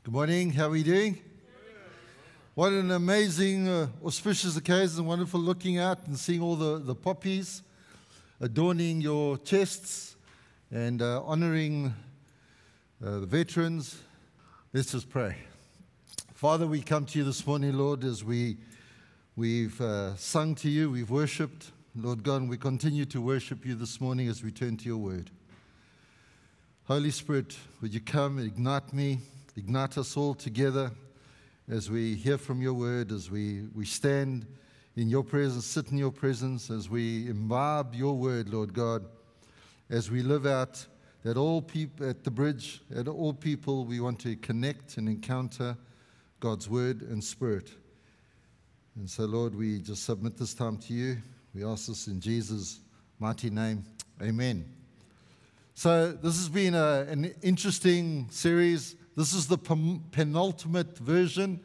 Good morning. How are we doing? What an amazing, auspicious occasion. Wonderful looking out and seeing all the poppies adorning your chests and honoring the veterans. Let's just pray. Father, we come to you this morning, Lord, as we've sung to you, we've worshipped. Lord God, and we continue to worship you this morning as we turn to your word. Holy Spirit, would you come and ignite us all together as we hear from your word, as we stand in your presence, sit in your presence, as we imbibe your word, Lord God, as we live out that all people at the bridge, at all people, we want to connect and encounter God's word and spirit. And so, Lord, we just submit this time to you. We ask this in Jesus' mighty name. Amen. So this has been an interesting series. This is the penultimate version.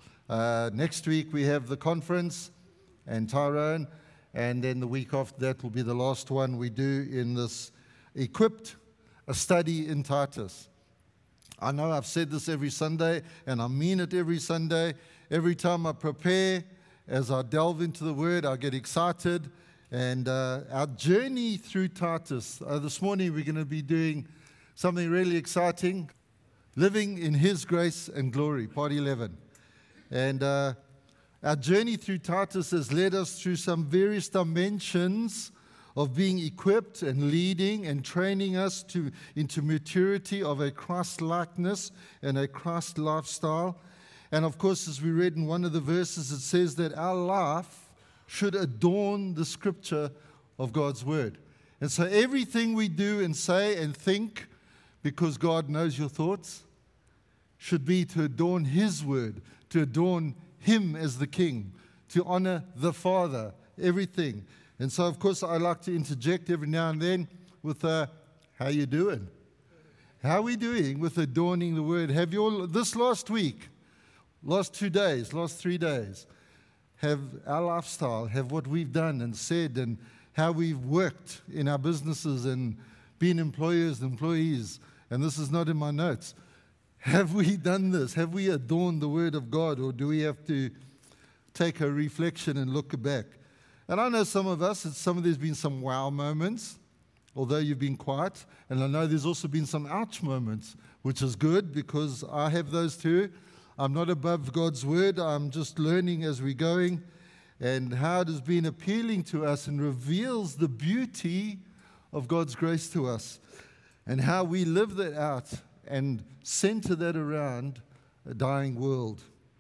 Next week we have the conference and Tyrone, and then the week after that will be the last one we do in this Equipped, a study in Titus. I know I've said this every Sunday, and I mean it every Sunday. Every time I prepare, as I delve into the Word, I get excited. And our journey through Titus, this morning we're going to be doing something really exciting, Living in His Grace and Glory, part 11. And our journey through Titus has led us through some various dimensions of being equipped and leading and training us into maturity of a Christ-likeness and a Christ lifestyle. And of course, as we read in one of the verses, it says that our life should adorn the scripture of God's word. And so everything we do and say and think, because God knows your thoughts, should be to adorn His word, to adorn Him as the King, to honor the Father, everything. And so, of course, I like to interject every now and then with, how you doing? How are we doing with adorning the word? Have you all, this last week, last 2 days, last 3 days, have our lifestyle, have what we've done and said and how we've worked in our businesses and been employers and employees, and this is not in my notes. Have we done this? Have we adorned the Word of God, or do we have to take a reflection and look back? And I know some of us, there's been some wow moments, although you've been quiet, and I know there's also been some ouch moments, which is good because I have those too. I'm not above God's word. I'm just learning as we're going, and how it has been appealing to us and reveals the beauty of God's grace to us and how we live that out and center that around a dying world.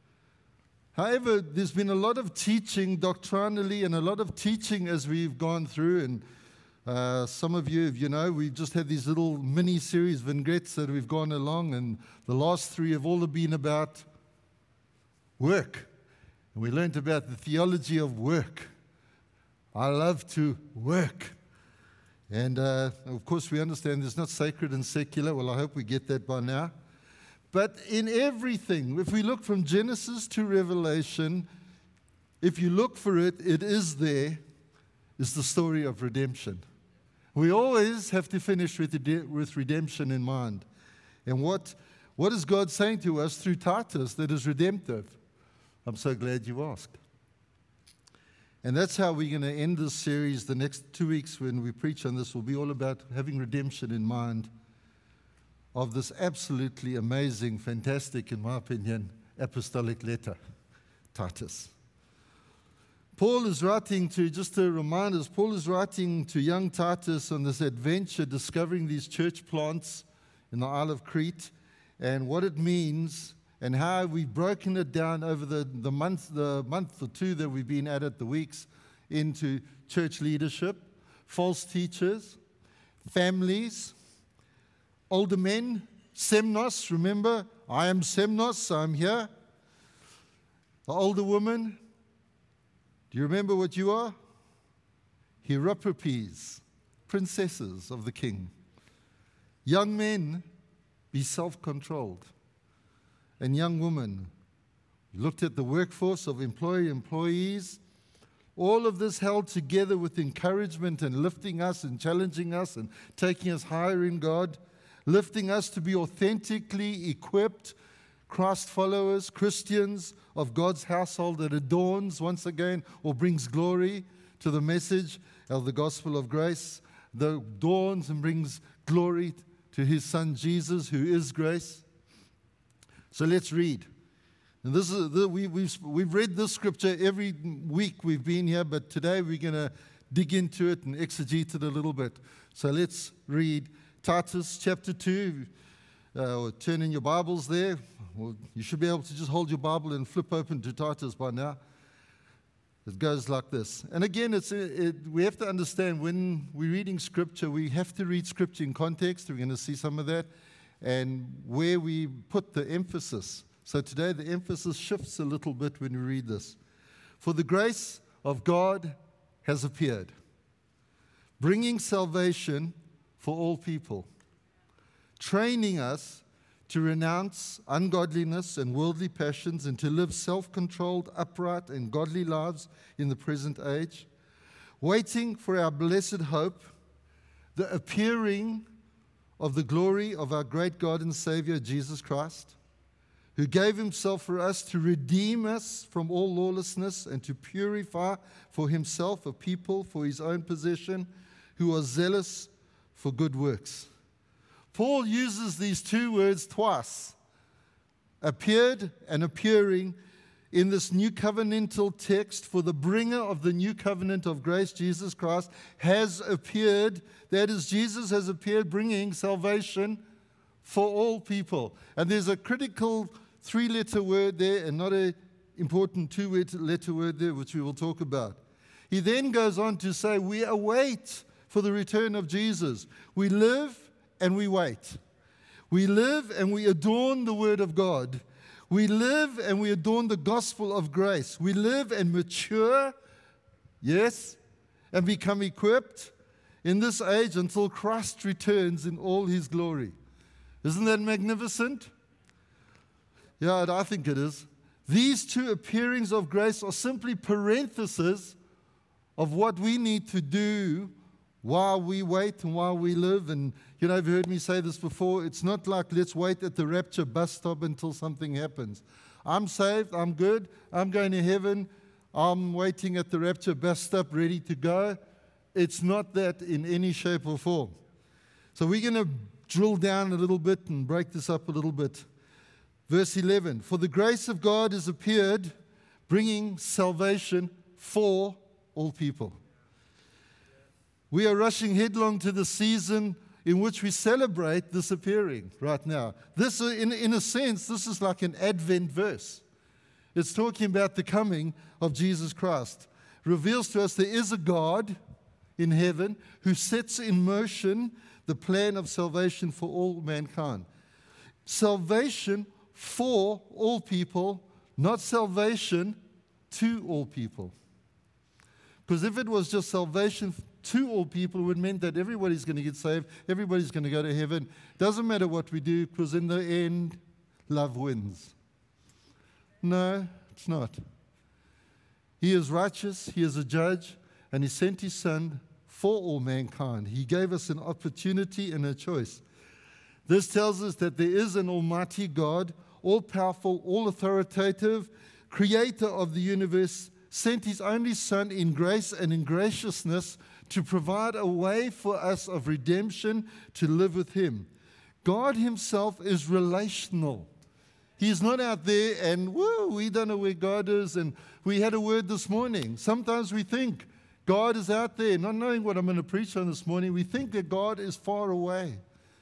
However, there's been a lot of teaching doctrinally and a lot of teaching as we've gone through, and some of you, we've just had these little mini-series vignettes that we've gone along, and the last 3 have all been about work. And we learned about the theology of work. I love to work. And, of course, we understand there's not sacred and secular. Well, I hope we get that by now. But in everything, if we look from Genesis to Revelation, if you look for it, it is there, is the story of redemption. We always have to finish with redemption in mind. And what is God saying to us through Titus that is redemptive? I'm so glad you asked. And that's how we're going to end this series. The next 2 weeks when we preach on this will be all about having redemption in mind of this absolutely amazing, fantastic, in my opinion, apostolic letter, Titus. Paul is writing just to remind us, Paul is writing to young Titus on this adventure, discovering these church plants in the Isle of Crete, and what it means, and how we've broken it down over the month or 2 that we've been at it, the weeks, into church leadership, false teachers, families, older men, Semnos, remember, I am Semnos, I'm here. The older woman, do you remember what you are? Hierophropes, princesses of the king. Young men, be self-controlled. And young women, we looked at the workforce of employees. All of this held together with encouragement and lifting us and challenging us and taking us higher in God, lifting us to be authentically equipped, Christ followers, Christians of God's household that adorns once again or brings glory to the message of the gospel of grace, that adorns and brings glory to his son Jesus, who is grace. So let's read. And this is we've read this scripture every week we've been here, but today we're going to dig into it and exegete it a little bit. So let's read Titus chapter 2. Turn in your Bibles there. Well, you should be able to just hold your Bible and flip open to Titus by now. It goes like this. And again, we have to understand when we're reading Scripture, we have to read Scripture in context. We're going to see some of that. And where we put the emphasis. So today the emphasis shifts a little bit when we read this. For the grace of God has appeared, bringing salvation for all people, training us to renounce ungodliness and worldly passions and to live self-controlled, upright, and godly lives in the present age, waiting for our blessed hope, the appearing of the glory of our great God and Savior, Jesus Christ, who gave himself for us to redeem us from all lawlessness and to purify for himself a people for his own possession who are zealous for good works. Paul uses these two words twice, appeared and appearing, in this new covenantal text. For the bringer of the new covenant of grace, Jesus Christ, has appeared. That is, Jesus has appeared bringing salvation for all people. And there's a critical three-letter word there and not an important two-letter word there, which we will talk about. He then goes on to say, we await for the return of Jesus. We live and we wait. We live and we adorn the Word of God. We live and we adorn the gospel of grace. We live and mature, yes, and become equipped in this age until Christ returns in all his glory. Isn't that magnificent? Yeah, I think it is. These two appearings of grace are simply parentheses of what we need to do while we wait and while we live. And, you know, you've heard me say this before. It's not like let's wait at the rapture bus stop until something happens. I'm saved. I'm good. I'm going to heaven. I'm waiting at the rapture bus stop ready to go. It's not that in any shape or form. So we're going to drill down a little bit and break this up a little bit. Verse 11, for the grace of God has appeared, bringing salvation for all people. We are rushing headlong to the season in which we celebrate this appearing right now. This, in a sense, this is like an Advent verse. It's talking about the coming of Jesus Christ. It reveals to us there is a God in heaven who sets in motion the plan of salvation for all mankind. Salvation for all people, not salvation to all people. Because if it was just salvation to all people, it would mean that everybody's going to get saved, everybody's going to go to heaven. Doesn't matter what we do, because in the end, love wins. No, it's not. He is righteous, he is a judge, and he sent his Son for all mankind. He gave us an opportunity and a choice. This tells us that there is an almighty God, all-powerful, all-authoritative, creator of the universe, sent his only Son in grace and in graciousness to provide a way for us of redemption to live with him. God himself is relational. He's not out there and, woo, we don't know where God is. And we had a word this morning. Sometimes we think God is out there, not knowing what I'm going to preach on this morning. We think that God is far away.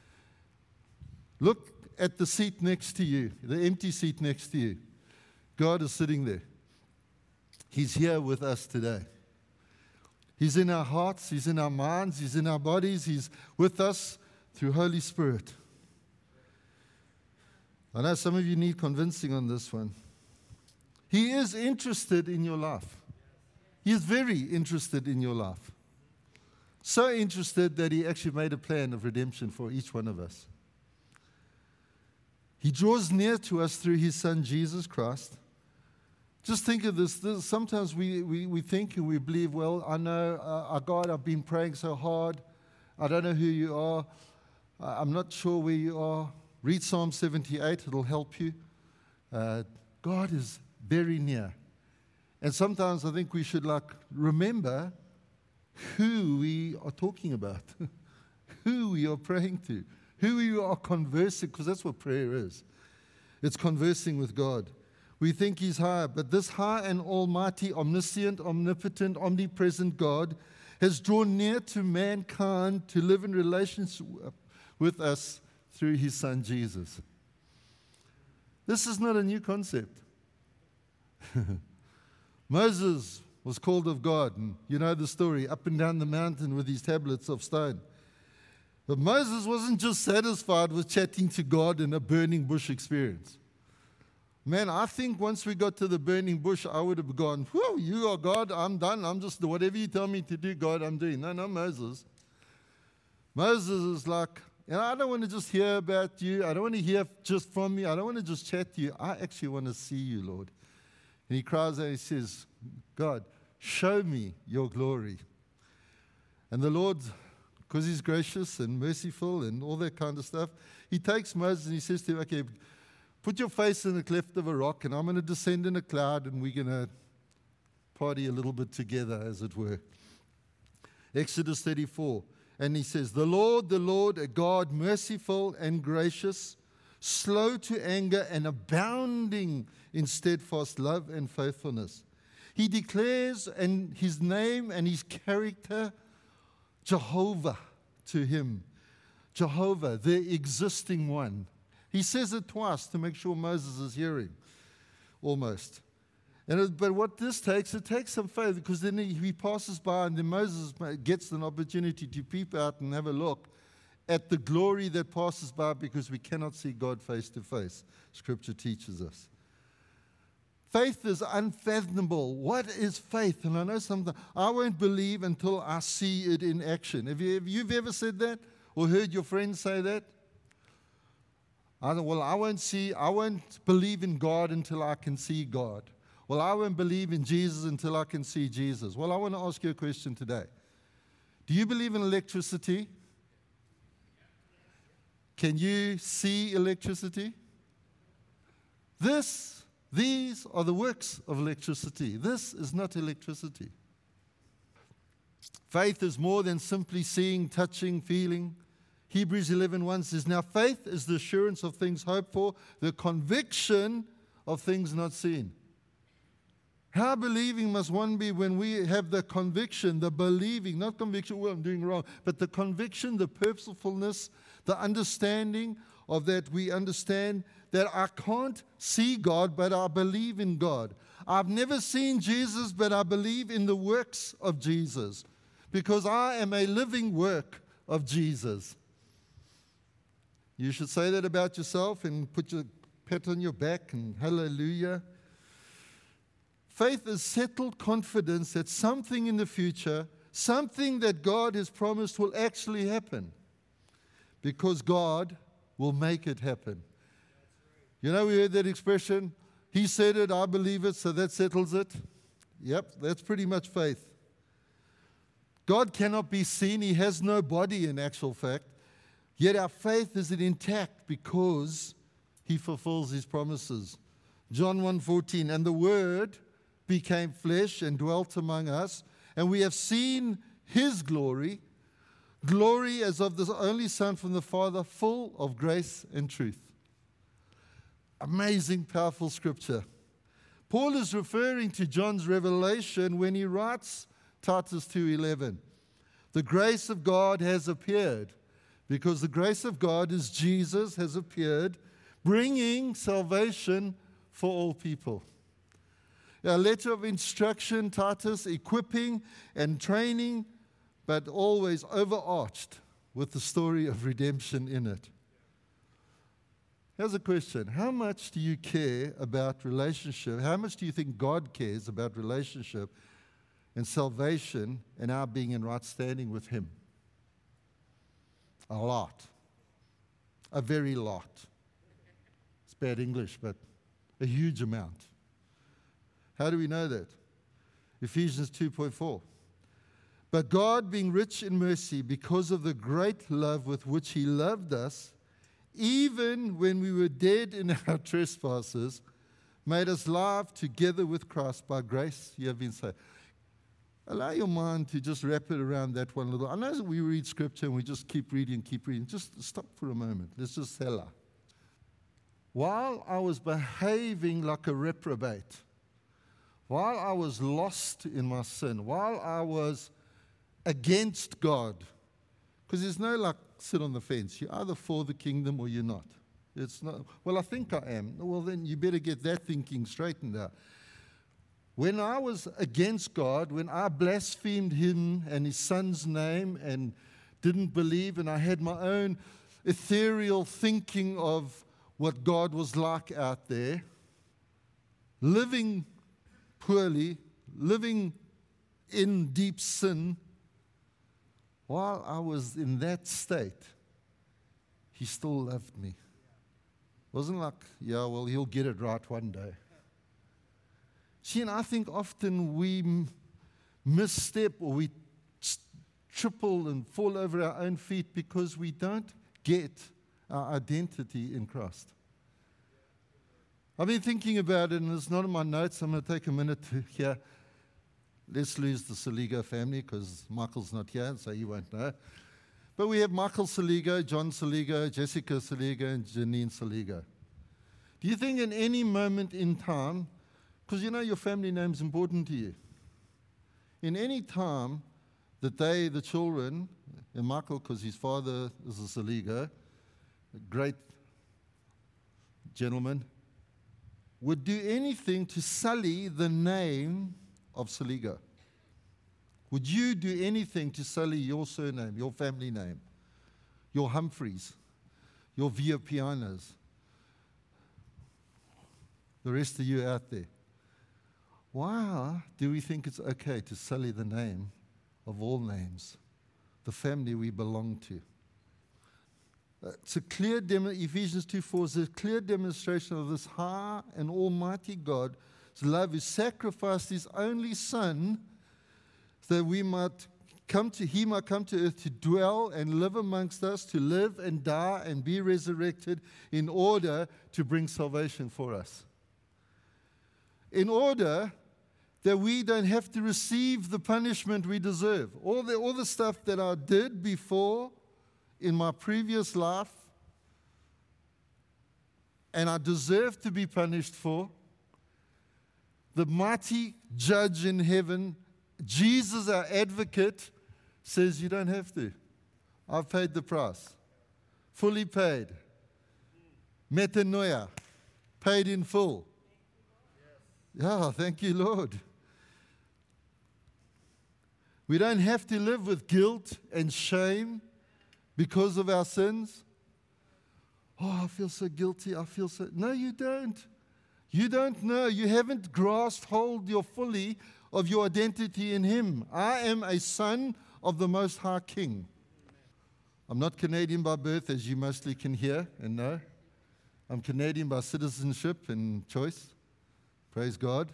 Look at the seat next to you, the empty seat next to you. God is sitting there. He's here with us today. He's in our hearts, he's in our minds, he's in our bodies, he's with us through Holy Spirit. I know some of you need convincing on this one. He is interested in your life. He is very interested in your life. So interested that he actually made a plan of redemption for each one of us. He draws near to us through his Son, Jesus Christ. Just think of this. Sometimes we think and we believe, well, I know, God, I've been praying so hard. I don't know who you are. I'm not sure where you are. Read Psalm 78. It'll help you. God is very near. And sometimes I think we should remember who we are talking about, who we are praying to, who we are conversing, because that's what prayer is. It's conversing with God. We think He's high, but this high and almighty, omniscient, omnipotent, omnipresent God has drawn near to mankind to live in relationship with us through His Son Jesus. This is not a new concept. Moses was called of God, and you know the story, up and down the mountain with his tablets of stone. But Moses wasn't just satisfied with chatting to God in a burning bush experience. Man, I think once we got to the burning bush, I would have gone, whew, you are God, I'm done. I'm just, whatever you tell me to do, God, I'm doing. No, Moses. Moses is like, I don't want to just hear about you. I don't want to hear just from you. I don't want to just chat to you. I actually want to see you, Lord. And he cries out and he says, God, show me your glory. And the Lord, because He's gracious and merciful and all that kind of stuff, He takes Moses and He says to him, okay, put your face in the cleft of a rock, and I'm going to descend in a cloud, and we're going to party a little bit together, as it were. Exodus 34. And He says, the Lord, a God merciful and gracious, slow to anger and abounding in steadfast love and faithfulness. He declares His name and His character, Jehovah, to him. Jehovah, the existing one. He says it twice to make sure Moses is hearing, almost. But what this takes, it takes some faith, because then he passes by, and then Moses gets an opportunity to peep out and have a look at the glory that passes by, because we cannot see God face to face. Scripture teaches us. Faith is unfathomable. What is faith? And I know sometimes I won't believe until I see it in action. Have you ever said that, or heard your friends say that? I won't believe in God until I can see God. Well, I won't believe in Jesus until I can see Jesus. Well, I want to ask you a question today. Do you believe in electricity? Can you see electricity? These are the works of electricity. This is not electricity. Faith is more than simply seeing, touching, feeling. Hebrews 11:1 says, now faith is the assurance of things hoped for, the conviction of things not seen. How believing must one be when we have the conviction, the believing, not conviction, well, I'm doing wrong, but the conviction, the purposefulness, the understanding of that we understand that I can't see God, but I believe in God. I've never seen Jesus, but I believe in the works of Jesus, because I am a living work of Jesus. You should say that about yourself and put your pat on your back and hallelujah. Faith is settled confidence that something in the future, something that God has promised will actually happen, because God will make it happen. You know, we heard that expression, He said it, I believe it, so that settles it. Yep, that's pretty much faith. God cannot be seen. He has no body in actual fact. Yet our faith is intact because He fulfills His promises. John 1:14, and the Word became flesh and dwelt among us, and we have seen His glory, glory as of the only Son from the Father, full of grace and truth. Amazing, powerful scripture. Paul is referring to John's revelation when he writes Titus 2:11. The grace of God has appeared, because the grace of God is Jesus has appeared, bringing salvation for all people. A letter of instruction, Titus, equipping and training, but always overarched with the story of redemption in it. Here's a question. How much do you care about relationship? How much do you think God cares about relationship and salvation and our being in right standing with Him? A lot. A very lot. It's bad English, but a huge amount. How do we know that? Ephesians 2:4. But God, being rich in mercy, because of the great love with which He loved us, even when we were dead in our trespasses, made us live together with Christ. By grace you have been saved. Allow your mind to just wrap it around that one little. I know that we read scripture and we just keep reading. Just stop for a moment. Let's just Selah. While I was behaving like a reprobate, while I was lost in my sin, while I was against God, because there's no like sit on the fence. You're either for the kingdom or you're not. It's not, well, I think I am. Well, then you better get that thinking straightened out. When I was against God, when I blasphemed him and his son's name and didn't believe, and I had my own ethereal thinking of what God was like out there, living poorly, living in deep sin, while I was in that state, he still loved me. It wasn't like, yeah, well, he'll get it right one day. See, and I think often we misstep or we triple and fall over our own feet because we don't get our identity in Christ. I've been thinking about it, and it's not in my notes. I'm going to take a minute to hear. Let's lose the Saligo family because Michael's not here, so he won't know. But we have Michael Saligo, John Saligo, Jessica Saligo, and Janine Saligo. Do you think in any moment in time, because you know your family name's important to you, in any time that they, the children, and Michael, because his father is a Saligo, a great gentleman, would do anything to sully the name of Saligo? Would you do anything to sully your surname, your family name, your Humphreys, your Villapianos, the rest of you out there? Why do we think it's okay to sully the name of all names, the family we belong to? It's a clear Ephesians 2:4 is a clear demonstration of this high and almighty God's love, who sacrificed his only Son so that he might come to earth to dwell and live amongst us, to live and die and be resurrected in order to bring salvation for us. In order that we don't have to receive the punishment we deserve. All the stuff that I did before in my previous life, and I deserve to be punished for, the mighty judge in heaven, Jesus our advocate, says you don't have to. I've paid the price. Fully paid. Metanoia. Paid in full. Yeah, thank you, Lord. We don't have to live with guilt and shame because of our sins. Oh, I feel so guilty. No, you don't. You don't know. You haven't grasped hold fully of your identity in him. I am a son of the Most High King. I'm not Canadian by birth, as you mostly can hear and know. I'm Canadian by citizenship and choice. Praise God.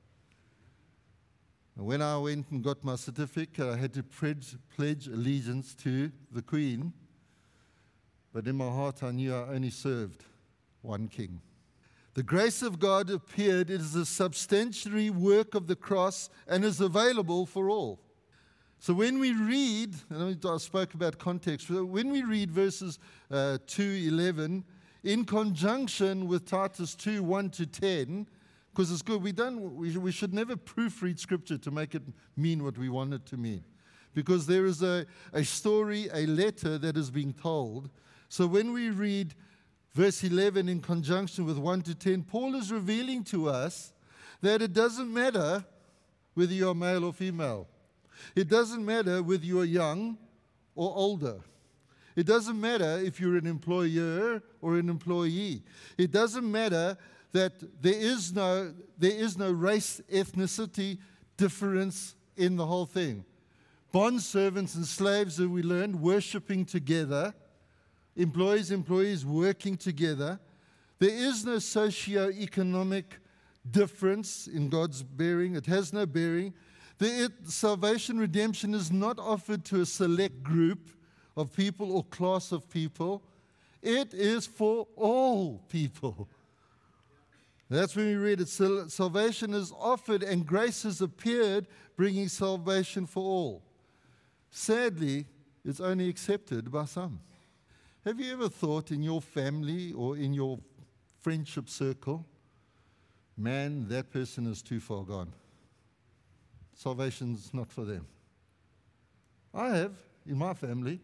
And when I went and got my certificate, I had to pledge allegiance to the Queen. But in my heart, I knew I only served one king. The grace of God appeared. It is a substantiary work of the cross and is available for all. So when we read, and I spoke about context, when we read verses 2:11 in conjunction with Titus 2:1-10, because it's good, we should never proofread Scripture to make it mean what we want it to mean. Because there is a story, a letter that is being told. So when we read verse 11 in conjunction with 1-10, Paul is revealing to us that it doesn't matter whether you're male or female. It doesn't matter whether you're young or older. It doesn't matter if you're an employer or an employee. It doesn't matter that there is no race, ethnicity difference in the whole thing. Bond servants and slaves, as we learned, worshiping together. Employees working together. There is no socio-economic difference in God's bearing. It has no bearing. Salvation, redemption is not offered to a select group of people or class of people. It is for all people. That's when we read it. Salvation is offered and grace has appeared, bringing salvation for all. Sadly, it's only accepted by some. Have you ever thought in your family or in your friendship circle, man, that person is too far gone. Salvation's not for them. I have in my family.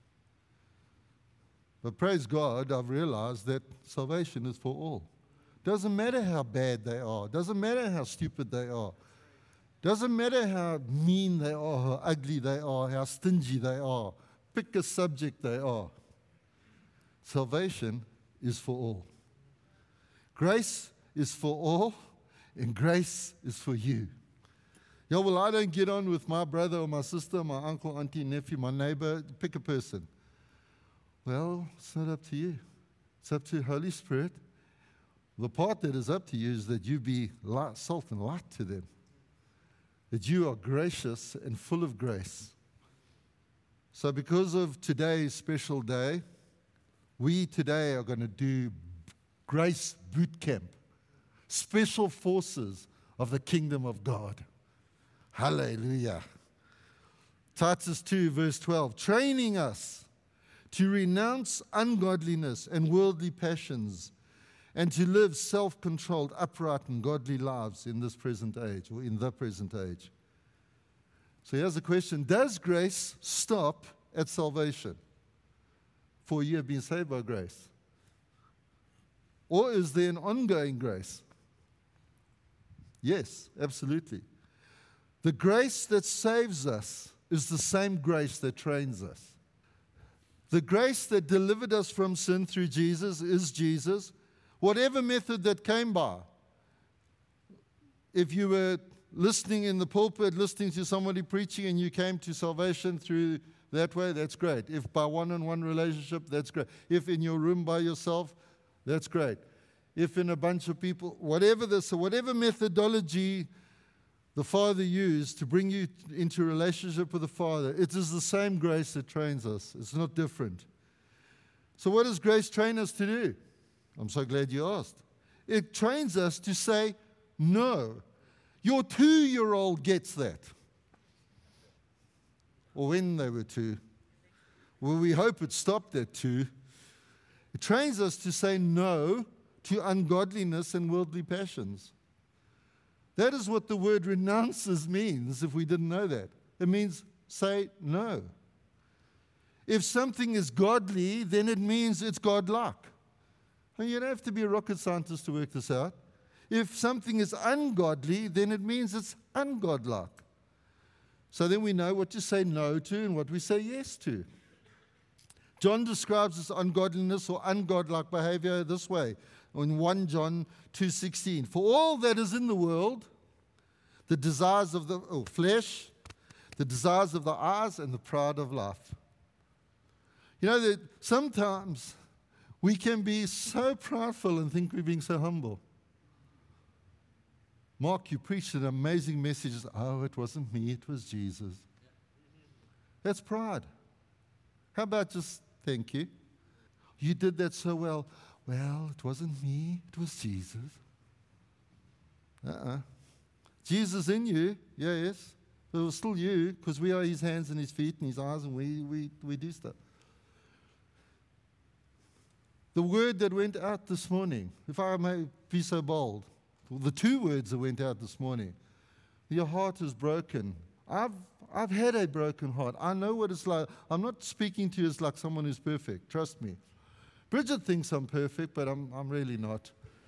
But praise God, I've realized that salvation is for all. Doesn't matter how bad they are. Doesn't matter how stupid they are. Doesn't matter how mean they are, how ugly they are, how stingy they are. Pick a subject they are. Salvation is for all. Grace is for all, and grace is for you. Yeah, well, I don't get on with my brother or my sister, my uncle, auntie, nephew, my neighbor. Pick a person. Well, it's not up to you. It's up to the Holy Spirit. The part that is up to you is that you be light, salt and light to them. That you are gracious and full of grace. So because of today's special day, we today are going to do Grace Boot Camp. Special forces of the kingdom of God. Hallelujah. Titus 2 verse 12. Training us to renounce ungodliness and worldly passions, and to live self-controlled, upright, and godly lives in this present age, or in the present age. So here's the question. Does grace stop at salvation? For you have been saved by grace. Or is there an ongoing grace? Yes, absolutely. The grace that saves us is the same grace that trains us. The grace that delivered us from sin through Jesus is Jesus. Whatever method that came by, if you were listening in the pulpit, listening to somebody preaching, and you came to salvation through that way, that's great. If by one-on-one relationship, that's great. If in your room by yourself, that's great. If in a bunch of people, whatever methodology the Father used to bring you into a relationship with the Father, it is the same grace that trains us. It's not different. So what does grace train us to do? I'm so glad you asked. It trains us to say no. Your 2-year-old gets that. Or when they were 2. Well, we hope it stopped at 2. It trains us to say no to ungodliness and worldly passions. That is what the word renounces means, if we didn't know that. It means say no. If something is godly, then it means it's godlike. And you don't have to be a rocket scientist to work this out. If something is ungodly, then it means it's ungodlike. So then we know what to say no to and what we say yes to. John describes this ungodliness or ungodlike behavior this way in 1 John 2:16. For all that is in the world, the desires of the flesh, the desires of the eyes, and the pride of life. You know that sometimes we can be so prideful and think we're being so humble. Mark, you preached an amazing message. Oh, it wasn't me, it was Jesus. That's pride. How about just thank you? You did that so well. Well, it wasn't me, it was Jesus. Jesus in you, yes. It was still you, because we are his hands and his feet and his eyes, and we do stuff. The word that went out this morning, if I may be so bold, the 2 words that went out this morning, your heart is broken. I've had a broken heart. I know what it's like. I'm not speaking to you as like someone who's perfect. Trust me. Bridget thinks I'm perfect, but I'm really not.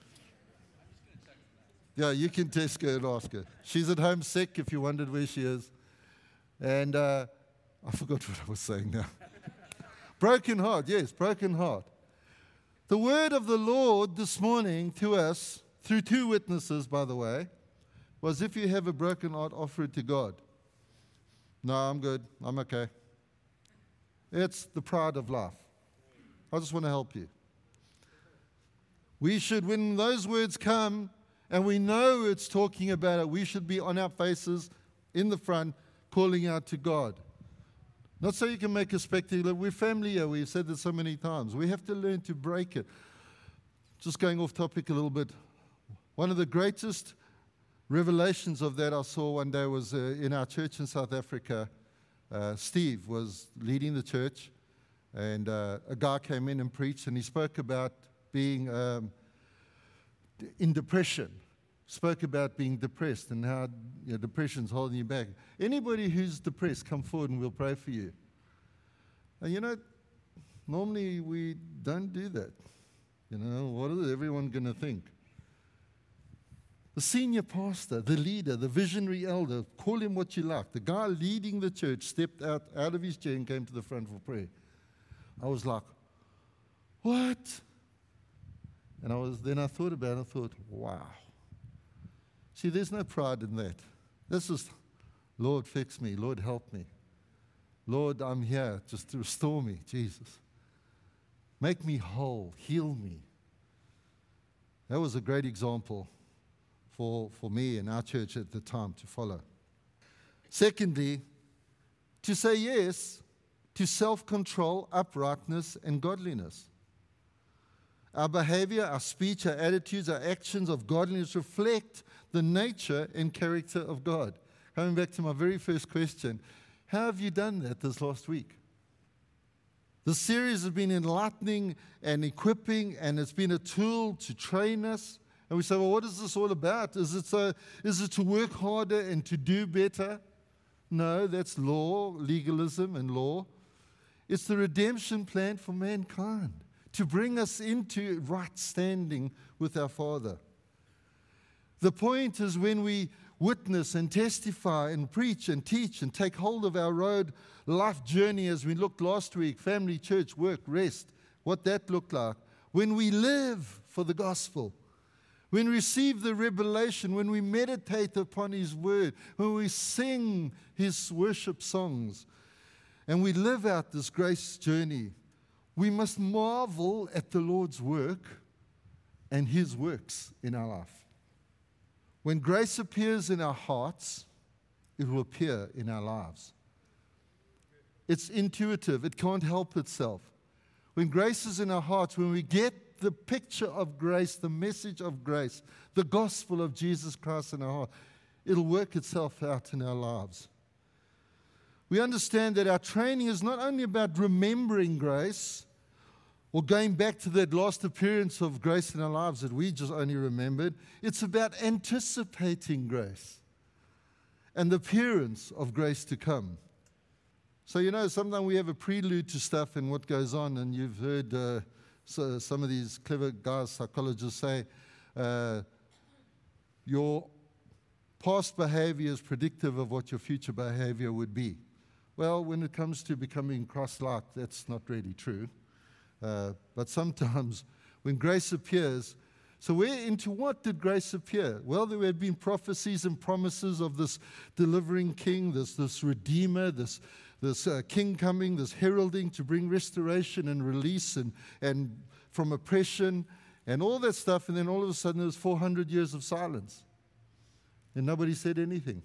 Yeah, you can test her and ask her. She's at home sick, if you wondered where she is. And I forgot what I was saying now. Broken heart, yes, broken heart. The word of the Lord this morning to us, through 2 witnesses, by the way, was if you have a broken heart, offer it to God. No, I'm good. I'm okay. It's the pride of life. I just want to help you. We should, when those words come, and we know it's talking about it, we should be on our faces in the front, calling out to God. Not so you can make a spectacle. We're family here. We've said this so many times. We have to learn to break it. Just going off topic a little bit. One of the greatest revelations of that I saw one day was in our church in South Africa. Steve was leading the church, and a guy came in and preached, and he spoke about being in depression. Spoke about being depressed and how depression's holding you back. Anybody who's depressed, come forward and we'll pray for you. And normally we don't do that. What is everyone going to think? The senior pastor, the leader, the visionary elder, call him what you like, the guy leading the church stepped out of his chair and came to the front for prayer. I was like, what? And then I thought about it, I thought, wow. See, there's no pride in that. This is, Lord, fix me. Lord, help me. Lord, I'm here just to restore me, Jesus. Make me whole. Heal me. That was a great example for me and our church at the time to follow. Secondly, to say yes to self-control, uprightness, and godliness. Our behavior, our speech, our attitudes, our actions of godliness reflect the nature and character of God. Coming back to my very first question, how have you done that this last week? The series has been enlightening and equipping, and it's been a tool to train us. And we say, well, what is this all about? Is it to work harder and to do better? No, that's law, legalism and law. It's the redemption plan for mankind, to bring us into right standing with our Father. The point is when we witness and testify and preach and teach and take hold of our road life journey, as we looked last week, family, church, work, rest, what that looked like. When we live for the gospel, when we receive the revelation, when we meditate upon His word, when we sing His worship songs, and we live out this grace journey, we must marvel at the Lord's work and His works in our life. When grace appears in our hearts, it will appear in our lives. It's intuitive. It can't help itself. When grace is in our hearts, when we get the picture of grace, the message of grace, the gospel of Jesus Christ in our heart, it'll work itself out in our lives. We understand that our training is not only about remembering grace or going back to that last appearance of grace in our lives that we just only remembered. It's about anticipating grace and the appearance of grace to come. So, sometimes we have a prelude to stuff and what goes on, and you've heard some of these clever guys, psychologists say, your past behavior is predictive of what your future behavior would be. Well, when it comes to becoming Christ-like, that's not really true. But sometimes when grace appears, so into what did grace appear? Well, there had been prophecies and promises of this delivering king, this redeemer, this king coming, this heralding to bring restoration and release and from oppression and all that stuff. And then all of a sudden there was 400 years of silence. And nobody said anything.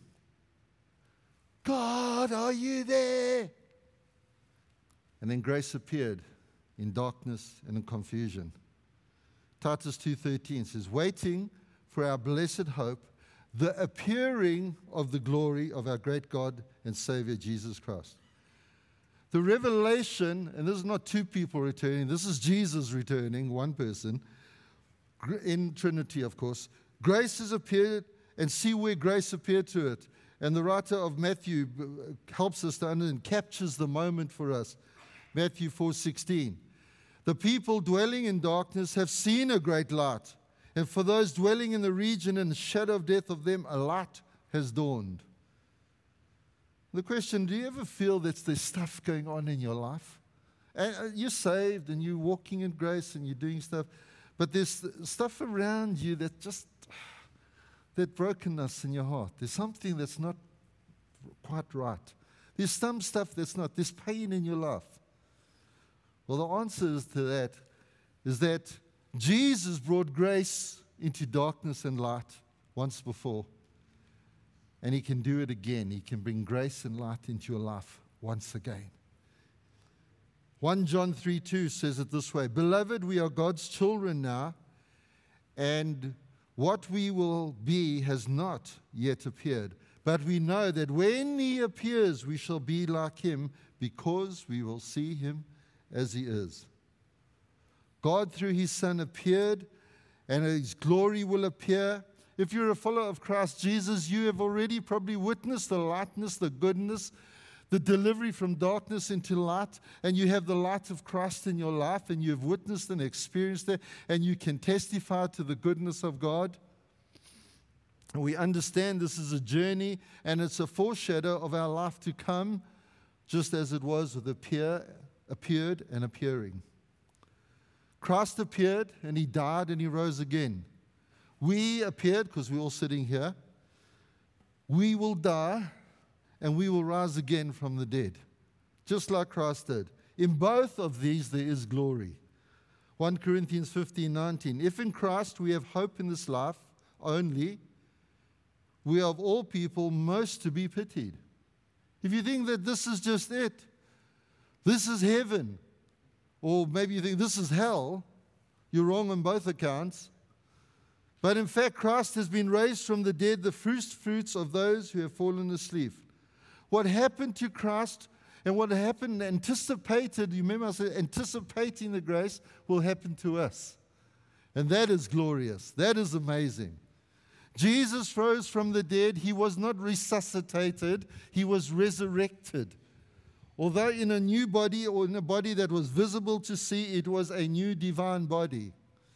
God, are you there? And then grace appeared in darkness and in confusion. Titus 2:13 says, waiting for our blessed hope, the appearing of the glory of our great God and Savior Jesus Christ. The revelation, and this is not two people returning, this is Jesus returning, one person, in Trinity, of course. Grace has appeared, and see where grace appeared to it. And the writer of Matthew helps us to understand, captures the moment for us. Matthew 4:16. The people dwelling in darkness have seen a great light, and for those dwelling in the region and the shadow of death of them, a light has dawned. The question, do you ever feel that there's stuff going on in your life? And you're saved and you're walking in grace and you're doing stuff, but there's stuff around you that just, that brokenness in your heart. There's something that's not quite right. There's some stuff that's not. There's pain in your life. Well, the answer to that is that Jesus brought grace into darkness and light once before. And He can do it again. He can bring grace and light into your life once again. 1 John 3:2 says it this way, Beloved, we are God's children now, and What we will be has not yet appeared, but we know that when he appears, we shall be like him, because we will see him as he is. God, through his Son, appeared, and his glory will appear. If you're a follower of Christ Jesus, you have already probably witnessed the lightness, the goodness, the delivery from darkness into light, and you have the light of Christ in your life, and you've witnessed and experienced it, and you can testify to the goodness of God. And we understand this is a journey, and it's a foreshadow of our life to come, just as it was with appeared and appearing. Christ appeared, and he died, and he rose again. We appeared, because we're all sitting here. We will die, and we will rise again from the dead, just like Christ did. In both of these there is glory. 1 Corinthians 15:19. If in Christ we have hope in this life only, we are of all people most to be pitied. If you think that this is just it, this is heaven, or maybe you think this is hell, you're wrong on both accounts. But in fact, Christ has been raised from the dead, the first fruits of those who have fallen asleep. What happened to Christ and what happened anticipated, you remember I said anticipating the grace, will happen to us. And that is glorious. That is amazing. Jesus rose from the dead. He was not resuscitated. He was resurrected. Although in a new body, or in a body that was visible to see, it was a new divine body.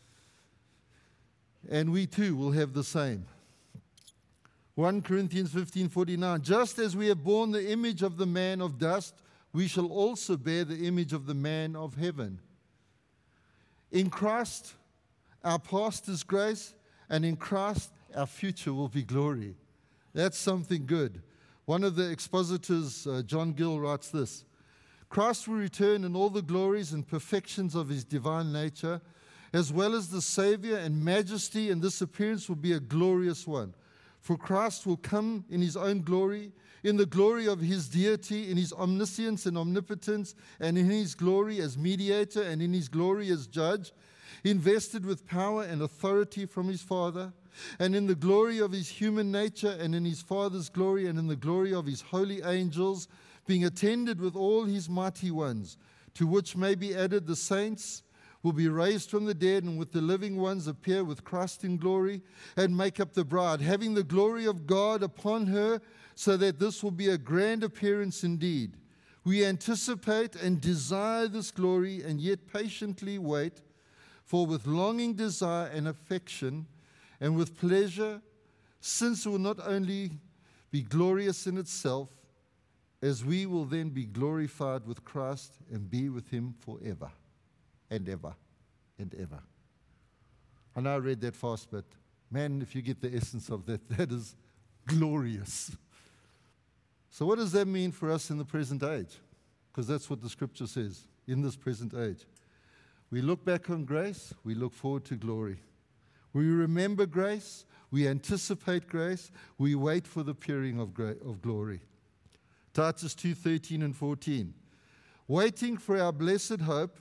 And we too will have the same. 1 Corinthians 15:49, just as we have borne the image of the man of dust, we shall also bear the image of the man of heaven. In Christ, our past is grace, and in Christ, our future will be glory. That's something good. One of the expositors, John Gill, writes this: Christ will return in all the glories and perfections of his divine nature, as well as the Savior and majesty, and this appearance will be a glorious one. For Christ will come in his own glory, in the glory of his deity, in his omniscience and omnipotence, and in his glory as mediator, and in his glory as judge, invested with power and authority from his Father, and in the glory of his human nature, and in his Father's glory, and in the glory of his holy angels, being attended with all his mighty ones, to which may be added the saints, will be raised from the dead, and with the living ones appear with Christ in glory, and make up the bride, having the glory of God upon her, so that this will be a grand appearance indeed. We anticipate and desire this glory, and yet patiently wait, for with longing desire and affection, and with pleasure, since it will not only be glorious in itself, as we will then be glorified with Christ and be with him forever and ever and ever. I know I read that fast, but man, if you get the essence of that, that is glorious. So what does that mean for us in the present age? Because that's what the scripture says, in this present age. We look back on grace, we look forward to glory. We remember grace, we anticipate grace, we wait for the appearing of glory. Titus 2:13 and 14. Waiting for our blessed hope,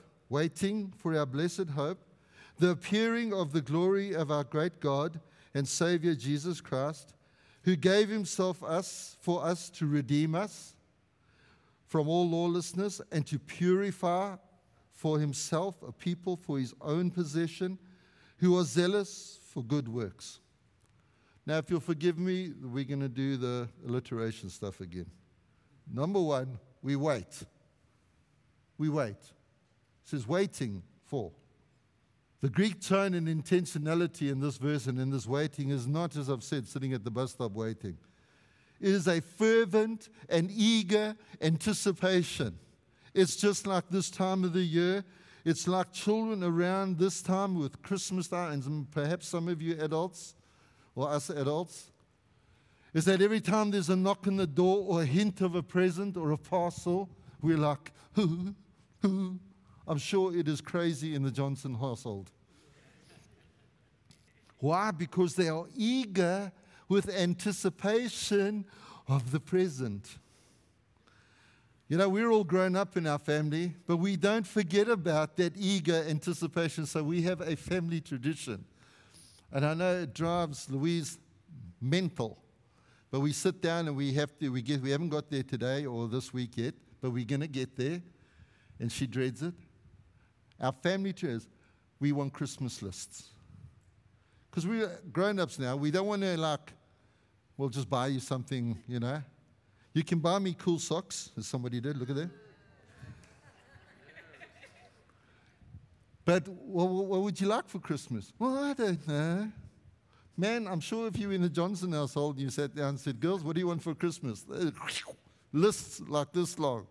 the appearing of the glory of our great God and Savior Jesus Christ, who gave himself for us to redeem us from all lawlessness and to purify for himself a people for his own possession, who are zealous for good works. Now, if you'll forgive me, we're going to do the alliteration stuff again. Number one, we wait. We wait. It says waiting for. The Greek tone and intentionality in this verse and in this waiting is not, as I've said, sitting at the bus stop waiting. It is a fervent and eager anticipation. It's just like this time of the year. It's like children around this time with Christmas time, and perhaps some of you adults, or us adults, is that every time there's a knock on the door or a hint of a present or a parcel, we're like, hoo, hoo. I'm sure it is crazy in the Johnson household. Why? Because they are eager with anticipation of the present. You know, we're all grown up in our family, but we don't forget about that eager anticipation, so we have a family tradition. And I know it drives Louise mental. But we sit down and we haven't got there today or this week yet, but we're going to get there. And she dreads it. Our family treasures, we want Christmas lists. Because we're grown-ups now. We don't want to we'll just buy you something, You can buy me cool socks, as somebody did. Look at that. But what would you like for Christmas? Well, I don't know. Man, I'm sure if you were in the Johnson household, you sat down and said, girls, what do you want for Christmas? Lists like this long.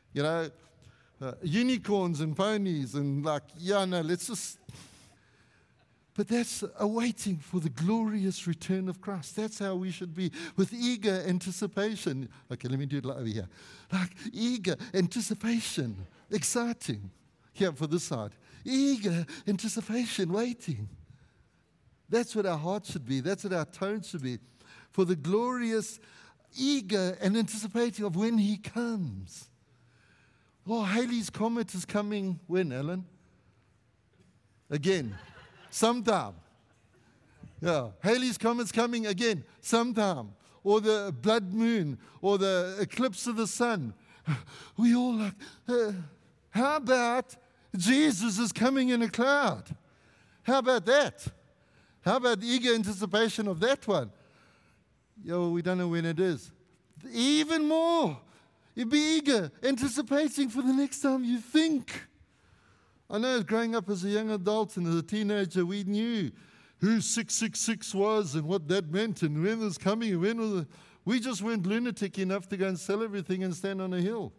Unicorns and ponies and let's just... But that's awaiting for the glorious return of Christ. That's how we should be, with eager anticipation. Okay, let me do it over here. Eager anticipation, exciting. Here for this side. Eager anticipation, waiting. That's what our heart should be. That's what our tone should be. For the glorious, eager and anticipating of when He comes. Oh, Halley's Comet is coming when, Alan? Again. Sometime. Yeah. Halley's Comet's coming again. Sometime. Or the blood moon. Or the eclipse of the sun. We all how about Jesus is coming in a cloud? How about that? How about the eager anticipation of that one? We don't know when it is. Even more. You'd be eager, anticipating for the next time you think. I know growing up as a young adult and as a teenager, we knew who 666 was and what that meant and when it was coming and when was it. We just weren't lunatic enough to go and sell everything and stand on a hill,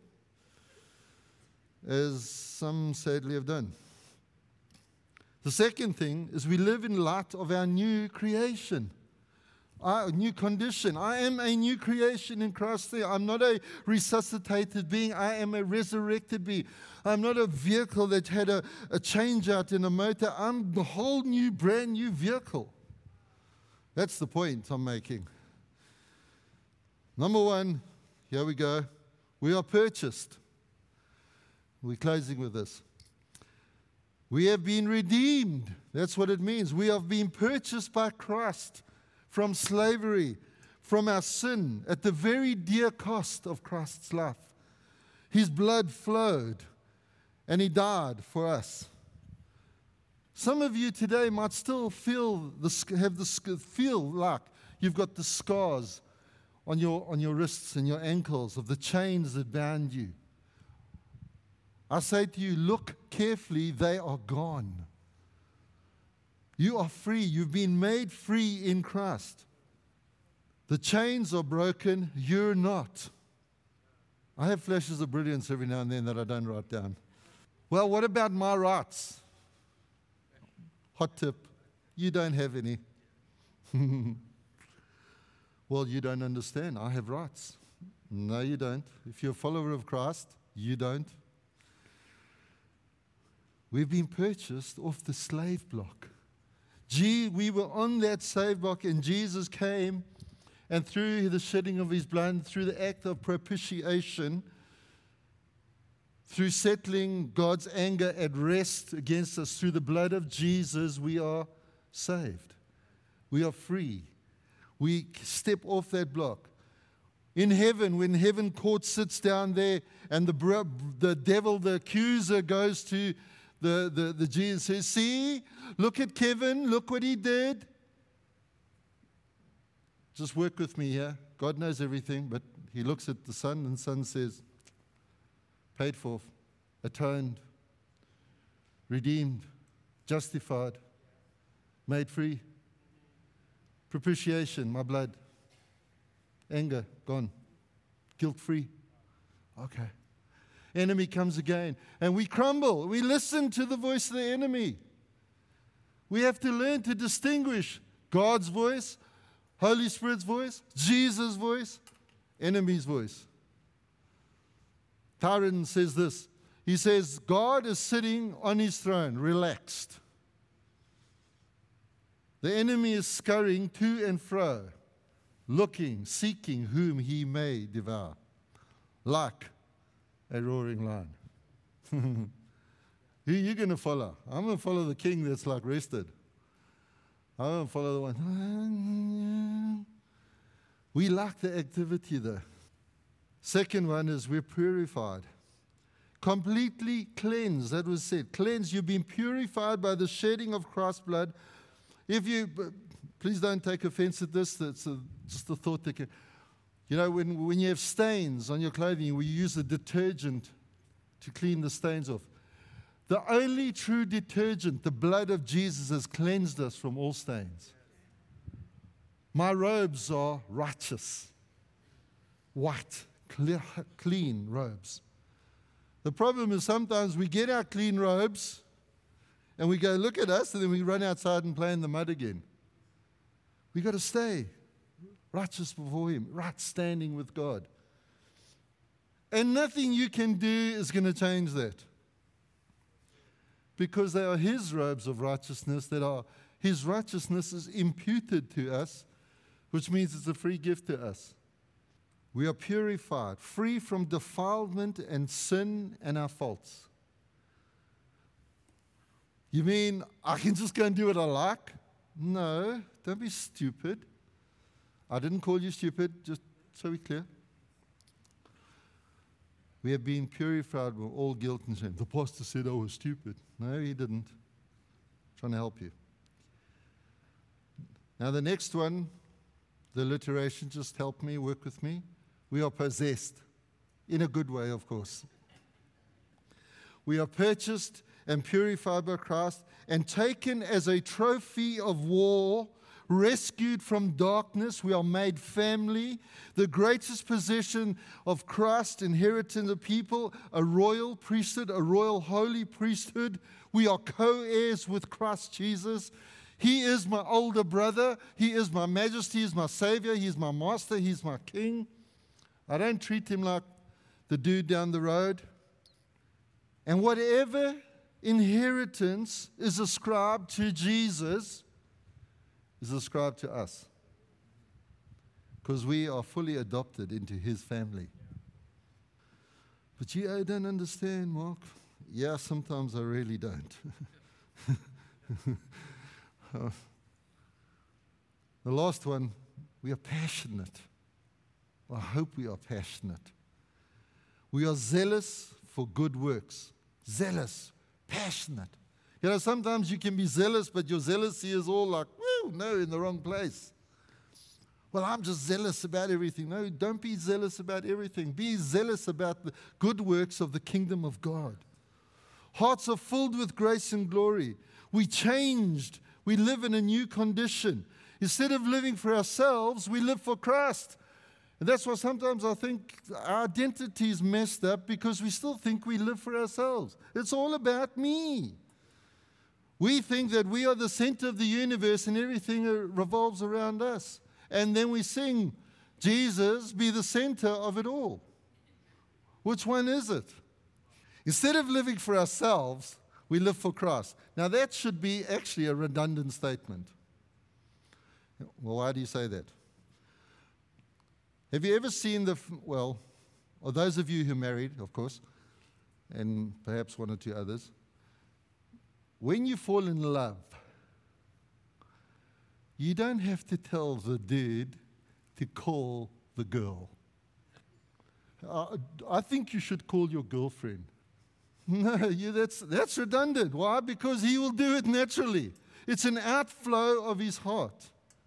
as some sadly have done. The second thing is we live in light of our new creation, our new condition. I am a new creation in Christ. I'm not a resuscitated being. I am a resurrected being. I'm not a vehicle that had a change out in a motor. I'm the whole new, brand new vehicle. That's the point I'm making. Number one, here we go. We are purchased. We're closing with this. We have been redeemed. That's what it means. We have been purchased by Christ from slavery, from our sin, at the very dear cost of Christ's life. His blood flowed, and He died for us. Some of you today might still feel like you've got the scars on your wrists and your ankles of the chains that bound you. I say to you, look carefully, they are gone. You are free. You've been made free in Christ. The chains are broken. You're not. I have flashes of brilliance every now and then that I don't write down. Well, what about my rights? Hot tip. You don't have any. Well, you don't understand. I have rights. No, you don't. If you're a follower of Christ, you don't. We've been purchased off the slave block. We were on that slave block, and Jesus came, and through the shedding of His blood, through the act of propitiation, through settling God's anger at rest against us, through the blood of Jesus, we are saved. We are free. We step off that block. In heaven, when heaven court sits down there, and the devil, the accuser, goes to the Jesus, says, see, look at Kevin, look what he did. Just work with me here. God knows everything, but He looks at the Son, and the Son says, paid for, atoned, redeemed, justified, made free. Propitiation, my blood. Anger, gone. Guilt-free. Okay. Enemy comes again, and we crumble. We listen to the voice of the enemy. We have to learn to distinguish God's voice, Holy Spirit's voice, Jesus' voice, enemy's voice. Tyron says this. He says, God is sitting on His throne, relaxed. The enemy is scurrying to and fro, looking, seeking whom he may devour, like a roaring lion. Who are you going to follow? I'm going to follow the king that's rested. I won't follow the one. We like the activity though. Second one is we're purified. Completely cleansed, that was said. Cleansed, you've been purified by the shedding of Christ's blood. Please don't take offense at this, it's just a thought that can, when you have stains on your clothing, we use a detergent to clean the stains off. The only true detergent, the blood of Jesus, has cleansed us from all stains. My robes are righteous, white, clean robes. The problem is sometimes we get our clean robes and we go, look at us, and then we run outside and play in the mud again. We've got to stay righteous before Him, right standing with God. And nothing you can do is going to change that. Because they are His robes of righteousness, His righteousness is imputed to us, which means it's a free gift to us. We are purified, free from defilement and sin and our faults. You mean I can just go and do what I like? No, don't be stupid. I didn't call you stupid, just so we're clear. We have been purified from all guilt and shame. The pastor said I was stupid. No, he didn't. I'm trying to help you. Now the next one, the alliteration, just help me, work with me. We are possessed, in a good way, of course. We are purchased and purified by Christ and taken as a trophy of war, rescued from darkness. We are made family, the greatest possession of Christ, inheritance of people, a royal priesthood, a royal holy priesthood. We are co-heirs with Christ Jesus. He is my older brother. He is my majesty. He is my savior. He is my master. He's my king. I don't treat him like the dude down the road. And whatever inheritance is ascribed to Jesus is ascribed to us. Because we are fully adopted into His family. But I don't understand, Mark. Yeah, sometimes I really don't. The last one, we are passionate. I hope we are passionate. We are zealous for good works. Zealous, passionate. Sometimes you can be zealous, but your zealousy is all like, woo, no, in the wrong place. Well, I'm just zealous about everything. No, don't be zealous about everything. Be zealous about the good works of the kingdom of God. Hearts are filled with grace and glory. We changed. We live in a new condition. Instead of living for ourselves, we live for Christ. And that's why sometimes I think our identity is messed up, because we still think we live for ourselves. It's all about me. We think that we are the center of the universe and everything revolves around us. And then we sing, Jesus, be the center of it all. Which one is it? Instead of living for ourselves, we live for Christ. Now that should be actually a redundant statement. Well, why do you say that? Have you ever seen or those of you who are married, of course, and perhaps one or two others, when you fall in love, you don't have to tell the dude to call the girl. I think you should call your girlfriend. No, that's redundant. Why? Because he will do it naturally. It's an outflow of his heart.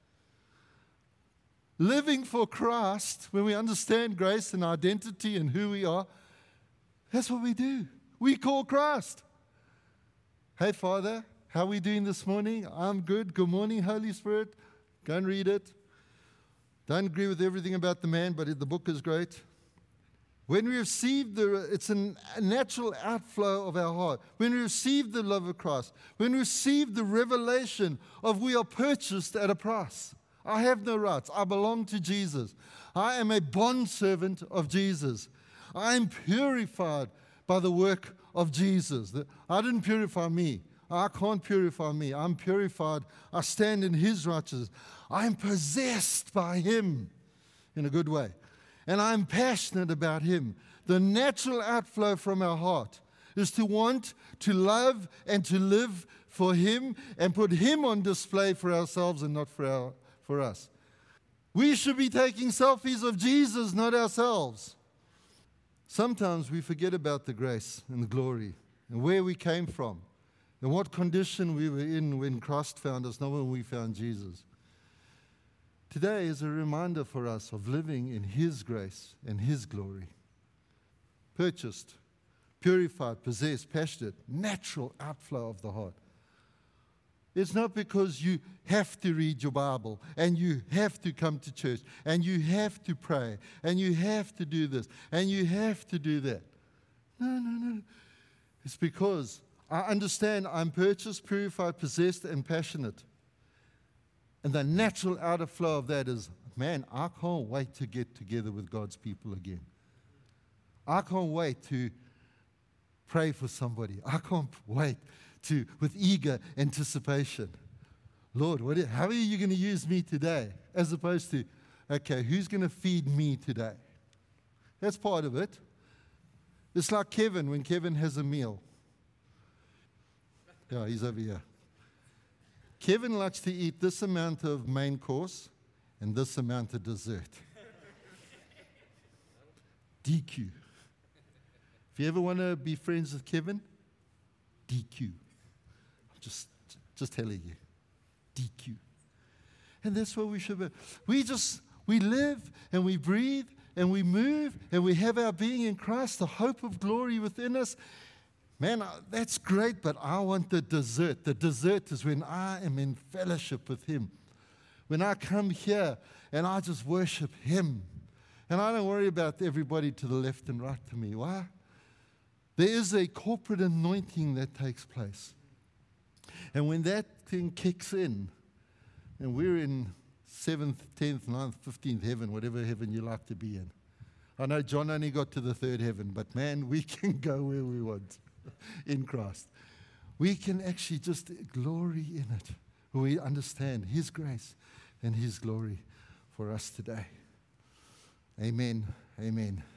Living for Christ, when we understand grace and identity and who we are, that's what we do. We call Christ. Hey, Father, how are we doing this morning? I'm good. Good morning, Holy Spirit. Go and read it. Don't agree with everything about the man, but the book is great. When we receive it's a natural outflow of our heart. When we receive the love of Christ, when we receive the revelation of we are purchased at a price. I have no rights. I belong to Jesus. I am a bondservant of Jesus. I am purified by the work of Jesus. I didn't purify me. I can't purify me. I'm purified. I stand in His righteousness. I am possessed by Him in a good way. And I'm passionate about Him. The natural outflow from our heart is to want to love and to live for Him and put Him on display for ourselves and not for us. We should be taking selfies of Jesus, not ourselves. Sometimes we forget about the grace and the glory and where we came from and what condition we were in when Christ found us, not when we found Jesus. Today is a reminder for us of living in His grace and His glory. Purchased, purified, possessed, passionate, natural outflow of the heart. It's not because you have to read your Bible and you have to come to church and you have to pray and you have to do this and you have to do that. No. It's because I understand I'm purchased, purified, possessed, and passionate. And the natural outer flow of that is, man, I can't wait to get together with God's people again. I can't wait to pray for somebody. I can't wait with eager anticipation. Lord, how are you going to use me today? As opposed to, okay, who's going to feed me today? That's part of it. It's like Kevin, when Kevin has a meal. Yeah, he's over here. Kevin likes to eat this amount of main course and this amount of dessert. DQ. If you ever want to be friends with Kevin, DQ. Just telling you. DQ. And that's what we should be. We live and we breathe and we move and we have our being in Christ, the hope of glory within us. Man, that's great, but I want the dessert. The dessert is when I am in fellowship with Him. When I come here and I just worship Him. And I don't worry about everybody to the left and right to me. Why? There is a corporate anointing that takes place. And when that thing kicks in, and we're in 7th, 10th, 9th, 15th heaven, whatever heaven you like to be in. I know John only got to the 3rd heaven, but man, we can go where we want in Christ. We can actually just glory in it. We understand His grace and His glory for us today. Amen. Amen.